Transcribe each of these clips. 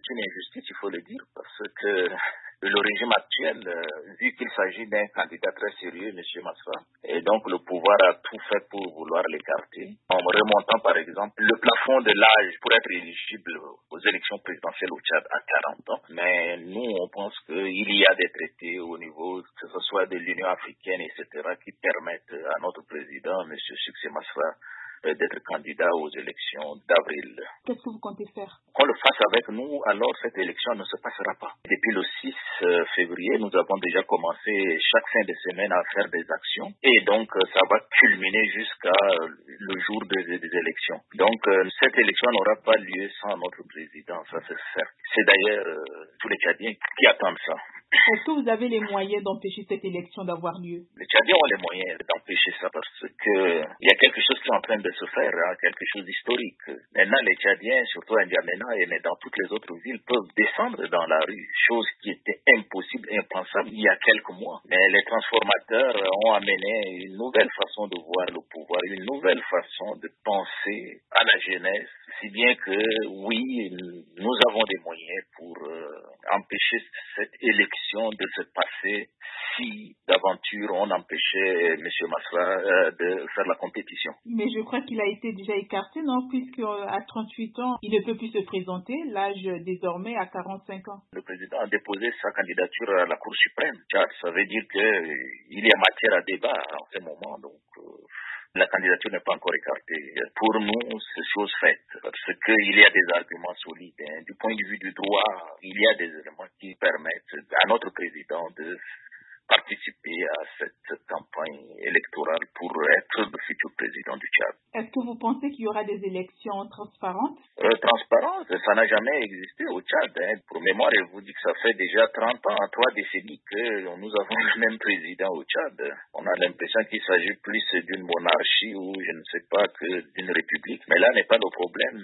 une injustice, il faut le dire, parce que le régime actuel, vu qu'il s'agit d'un candidat très sérieux, M. Massa, et donc le pouvoir a tout fait pour vouloir l'écarter, en remontant par exemple le plafond de l'âge pour être éligible aux élections présidentielles au Tchad à 40 ans. Mais nous, on pense qu'il y a des traités au niveau, que ce soit de l'Union africaine, etc., qui permettent à notre président, M. Succès Massa, d'être candidat aux élections d'avril. Qu'est-ce que vous comptez faire? Qu'on le fasse avec nous, alors cette élection ne se passera pas. Depuis le 6 février, nous avons déjà commencé chaque fin de semaine à faire des actions et donc ça va culminer jusqu'à le jour des élections. Donc cette élection n'aura pas lieu sans notre président, ça c'est certain. C'est d'ailleurs tous les Tchadiens qui attendent ça. Est-ce que vous avez les moyens d'empêcher cette élection d'avoir lieu? Les Tchadiens ont les moyens d'empêcher ça parce que il y a quelque chose qui est en train de se faire, quelque chose d'historique. Maintenant, les Tchadiens, surtout à N'Djamena et dans toutes les autres villes, peuvent descendre dans la rue, chose qui était impossible, impensable il y a quelques mois. Mais les transformateurs ont amené une nouvelle façon de voir le pouvoir, une nouvelle façon de penser à la jeunesse, si bien que oui, nous avons des moyens pour empêcher cette élection de se passer si d'aventure on empêchait M. Massa de faire la compétition. Mais je crois qu'il a été déjà écarté, non? Puisque à 38 ans, il ne peut plus se présenter, l'âge désormais à 45 ans. Le président a déposé sa candidature à la Cour suprême. Ça veut dire qu'il y a matière à débat en ce moment, donc la candidature n'est pas encore écartée. Pour nous, c'est chose faite, parce qu'il y a des arguments solides. Du point de vue du droit, il y a des éléments qui permettent à notre président de participer à cette campagne électorale pour être le futur président du Tchad. Est-ce que vous pensez qu'il y aura des élections transparentes? Transparence, ça n'a jamais existé au Tchad. Pour mémoire, je vous dis que ça fait déjà 30 ans, 3 décennies que nous avons le même président au Tchad. On a l'impression qu'il s'agit plus d'une monarchie ou je ne sais pas que d'une république. Mais là n'est pas le problème.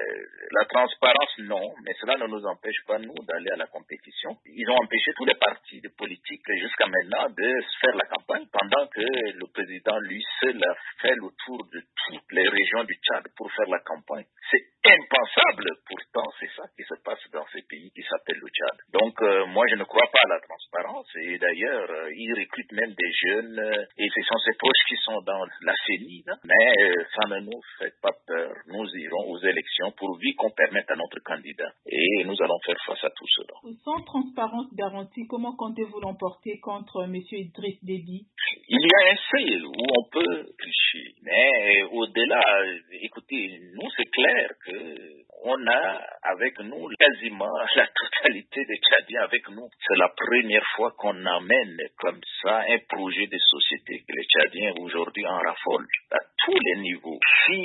La transparence, non. Mais cela ne nous empêche pas, nous, d'aller à la compétition. Ils ont empêché tous les partis politiques jusqu'à maintenant de faire la campagne pendant que le président, lui seul, a fait le tour de toutes les régions du Tchad pour faire la campagne. C'est impensable, pourtant c'est ça qui se passe dans ces pays qui s'appellent le Tchad. Donc moi je ne crois pas à la transparence et d'ailleurs ils recrutent même des jeunes et ce sont ces poches qui sont dans la CENI, mais ça ne nous fait pas peur. Nous irons aux élections pourvu qu'on permette à notre candidat et nous allons faire face à tout cela. Sans transparence garantie, comment comptez-vous l'emporter contre M. Idriss Déby? Il y a un seuil où on peut tricher, mais au-delà, écoutez, nous c'est clair que on a avec nous quasiment la totalité des Tchadiens avec nous. C'est la première fois qu'on amène comme ça un projet de société que les Tchadiens aujourd'hui en raffolent à tous les niveaux. Si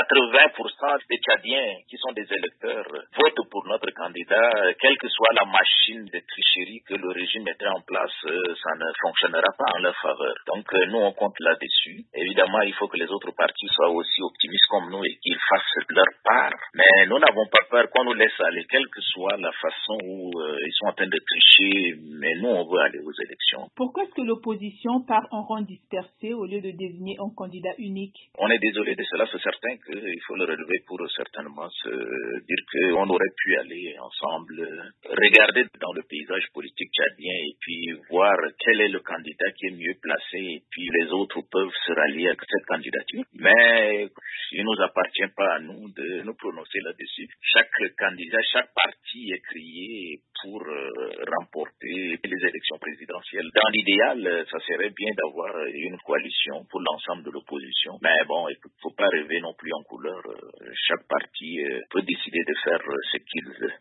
80% des Tchadiens qui sont des électeurs votent pour notre candidat, quelle que soit la machine de tricherie que le régime mettrait en place, ça ne fonctionnera pas en leur faveur. Donc nous on compte là-dessus. Évidemment, il faut que les autres partis soient aussi optimistes comme nous et qu'ils fassent leur part. Mais nous n'avons pas peur qu'on nous laisse aller, quelle que soit la façon où ils sont en train de tricher, mais nous on veut aller aux élections. Pourquoi est-ce que l'opposition part en rang dispersé au lieu de désigner un candidat unique? On est désolé de cela, c'est certain qu'il faut le relever pour certainement se dire qu'on aurait pu aller ensemble, regarder dans le paysage politique tchadien et puis voir quel est le candidat qui est mieux placé et puis les autres peuvent se rallier à cette candidature. Mais il ne nous appartient pas à nous de nous prononcer là-dessus. Chaque candidat, chaque parti est crié pour remporter les élections présidentielles. Dans l'idéal, ça serait bien d'avoir une coalition pour l'ensemble de l'opposition. Mais bon, il ne faut pas rêver non plus en couleur. Chaque parti peut décider de faire ce qu'il veut.